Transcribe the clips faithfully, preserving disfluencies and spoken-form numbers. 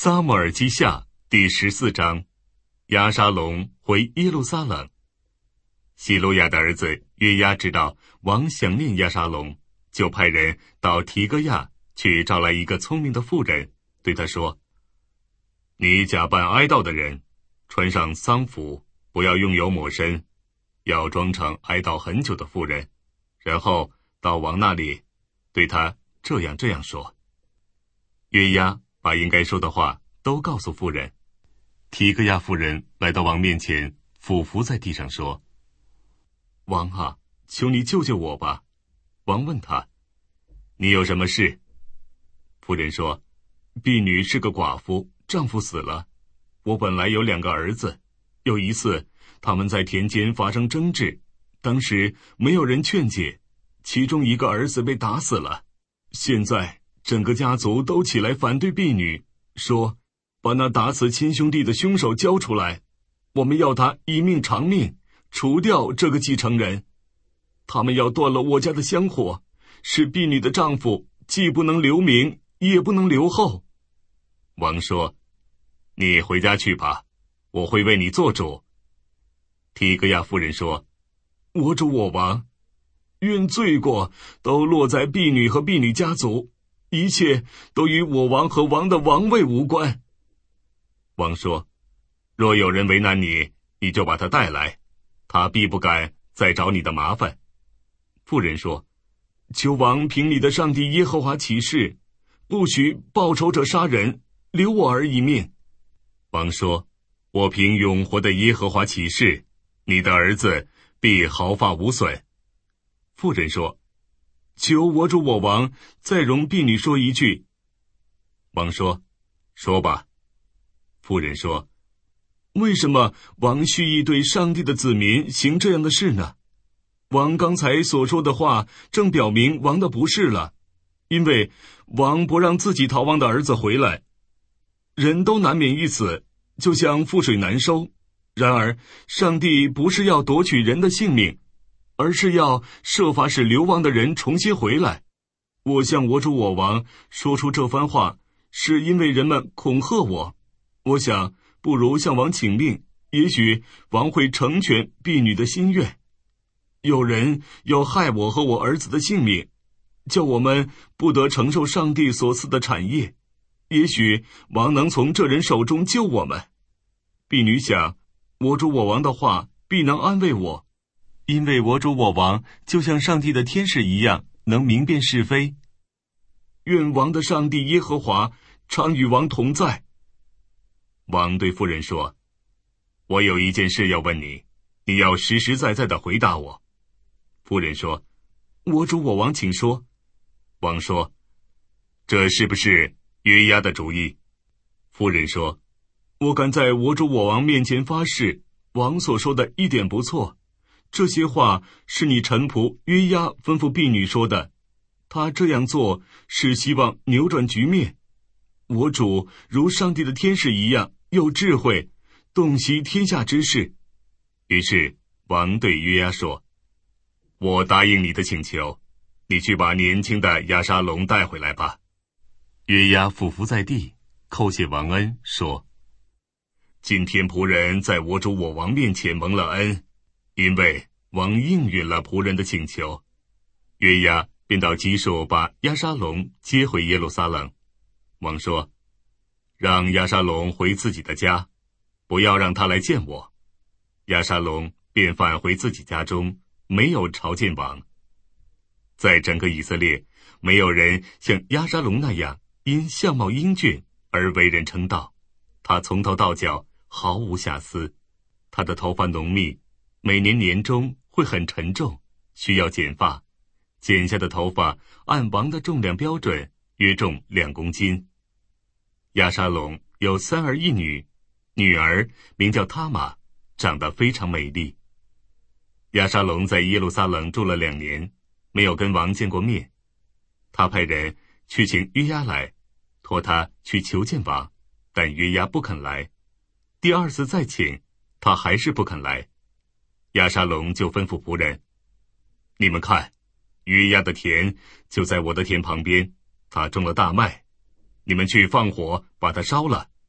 撒母耳记下第十四章，押沙龙回耶路撒冷。希罗亚的儿子约押知道王想念押沙龙，就派人到提哥亚去招来一个聪明的妇人，对他说：你假扮哀悼的人，穿上丧服，不要用油抹身，要装成哀悼很久的妇人，然后到王那里，对他这样这样说。约押把应该说的话都告诉妇人。提哥亚妇人来到王面前，俯伏在地上说：王啊，求你救救我吧。王问他：你有什么事？妇人说：婢女是个寡妇，丈夫死了。我本来有两个儿子，有一次他们在田间发生争执，当时没有人劝解，其中一个儿子被打死了。现在整个家族都起来反对婢女，说把那打死亲兄弟的凶手交出来，我们要他一命偿命，除掉这个继承人。他们要断了我家的香火，使婢女的丈夫既不能留名，也不能留后。王说：你回家去吧，我会为你做主。提哥亚夫人说：我主我王，愿罪过都落在婢女和婢女家族，一切都与我王和王的王位无关。王说：若有人为难你，你就把他带来，他必不敢再找你的麻烦。妇人说：求王凭你的上帝耶和华起誓，不许报仇者杀人，留我儿一命。王说：我凭永活的耶和华起誓，你的儿子必毫发无损。妇人说：求我主我王再容婢女说一句。王说：说吧。妇人说：为什么王蓄意对上帝的子民行这样的事呢？王刚才所说的话正表明王的不是了，因为王不让自己逃亡的儿子回来。人都难免一死，就像覆水难收。然而上帝不是要夺取人的性命，而是要设法使流亡的人重新回来。我向我主我王说出这番话，是因为人们恐吓我。我想不如向王请命，也许王会成全婢女的心愿。有人要害我和我儿子的性命，叫我们不得承受上帝所赐的产业，也许王能从这人手中救我们。婢女想，我主我王的话必能安慰我，因为我主我王就像上帝的天使一样，能明辨是非。愿王的上帝耶和华常与王同在。王对妇人说：我有一件事要问你，你要实实在在地回答我。妇人说：我主我王请说。王说：这是不是约押的主意？妇人说：我敢在我主我王面前发誓，王所说的一点不错。这些话是你臣仆约押吩咐婢女说的，他这样做是希望扭转局面。我主如上帝的天使一样有智慧，洞悉天下之事。于是王对约押说：我答应你的请求，你去把年轻的押沙龙带回来吧。约押俯伏在地，叩谢王恩，说：今天仆人在我主我王面前蒙了恩，因为王应允了仆人的请求。约押便到基述把押沙龙接回耶路撒冷。王说：让押沙龙回自己的家，不要让他来见我。押沙龙便返回自己家中，没有朝见王。在整个以色列，没有人像押沙龙那样因相貌英俊而为人称道。他从头到脚毫无瑕疵，他的头发浓密，每年年中会很沉重，需要剪发。剪下的头发按王的重量标准约重两公斤。押沙龙有三儿一女，女儿名叫他玛，长得非常美丽。押沙龙在耶路撒冷住了两年，没有跟王见过面。他派人去请约押来，托他去求见王，但约押不肯来。第二次再请，他还是不肯来。押沙龙就吩咐仆人：你们看，约押的田就在我的田旁边，他种了大麦，你们去放火把它烧了，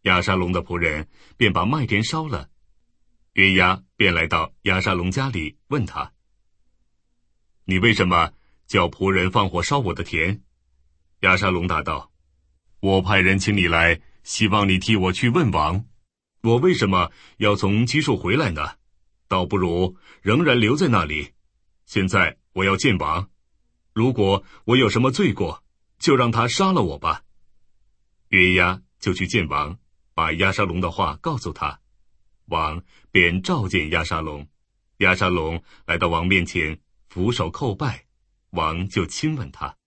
亚沙龙的仆人便把麦田烧了。约押便来到亚沙龙家里，问他：你为什么叫仆人放火烧我的田？亚沙龙答道：我派人请你来，希望你替我去问王，我为什么要从基述回来呢？倒不如仍然留在那里。现在我要见王，如果我有什么罪过，就让他杀了我吧。约押就去见王，把亚沙龙的话告诉他。王便召见亚沙龙，亚沙龙来到王面前，俯首叩拜，王就亲吻他。